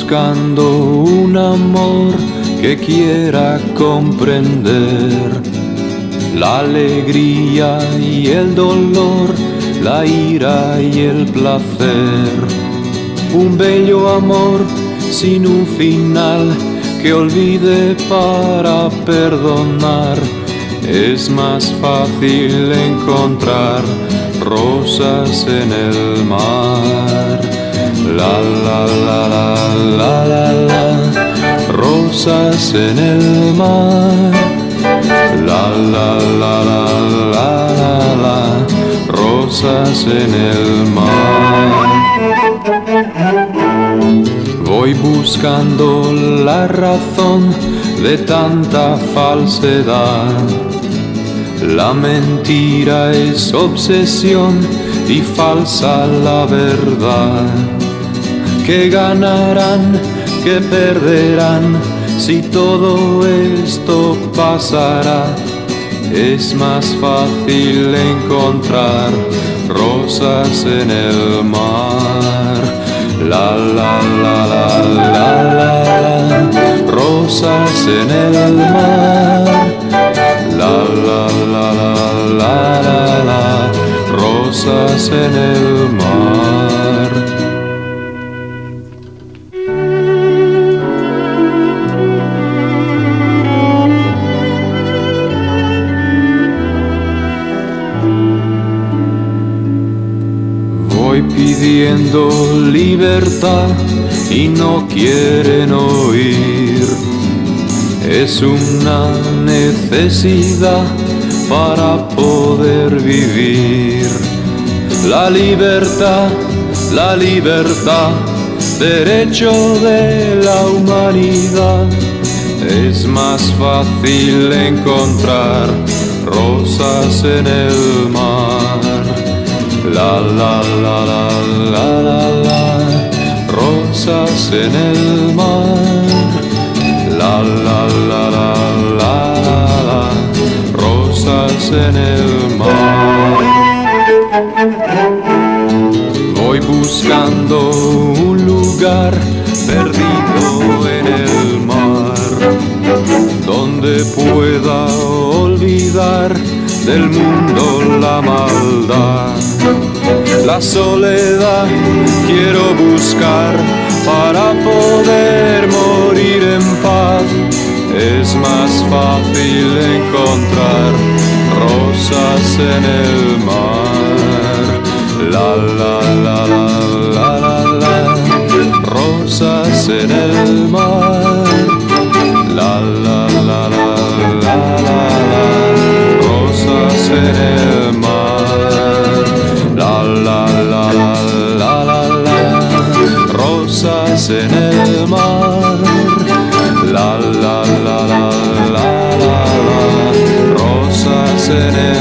buscando un amor que quiera comprender la alegría y el dolor, la ira y el placer. Un bello amor sin un final que olvide para perdonar. Es más fácil encontrar rosas en el mar. La la la la la la la, rosas en el mar. La la la la la la la, rosas en el mar. Voy buscando la razón de tanta falsedad. La mentira es obsesión y falsa la verdad. ¿Qué ganarán? ¿Qué perderán? Si todo esto pasará, es más fácil encontrar rosas en el mar. La la la la la la la, rosas en el mar. La la la la la la la, rosas en el mar. Voy pidiendo libertad y no quieren oír. Es una necesidad para poder vivir. La libertad, derecho de la humanidad. Es más fácil encontrar rosas en el mar. La la la la la la la, rosas en el mar. La la la la la la la, rosas en el mar. Voy buscando un lugar perdido en el mar, donde pueda olvidar del mundo la maldad. La soledad quiero buscar para poder morir en paz. Es más fácil encontrar rosas en el mar. La la la la la la la, rosas en el mar. La la la la la la la, rosas en el mar. La la la la la la la, rosas en el mar. La la la la la la la, rosas en el mar.